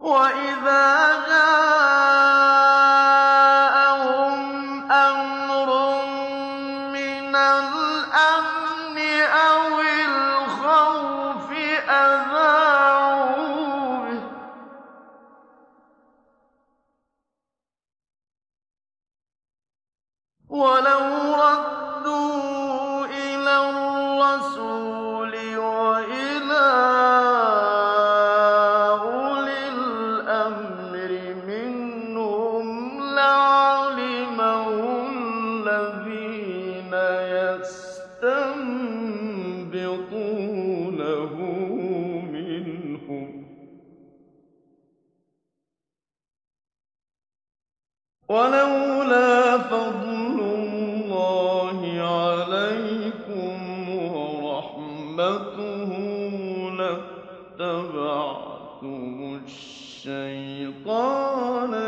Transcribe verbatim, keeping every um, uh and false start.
وَإِذَا جَاءَهُمْ أَمْرٌ مِّنَ الْأَمْنِ أَوِ الْخَوْفِ أَذَاعُوا بِهِ ۖ وَلَوْ رَدُّوهُ إِلَى الرَّسُولِ وَإِلَىٰ أُولِي الْأَمْرِ مِنْهُمْ لَعَلِمَهُ الَّذِينَ يَسْتَنبِطُونَهُ مِنْهُمْ ۗ وَلَوْلَا فَضْلُ اللَّهِ عَلَيْكُمْ وَرَحْمَتُهُ لَاتَّبَعْتُمُ الشَّيْطَانَ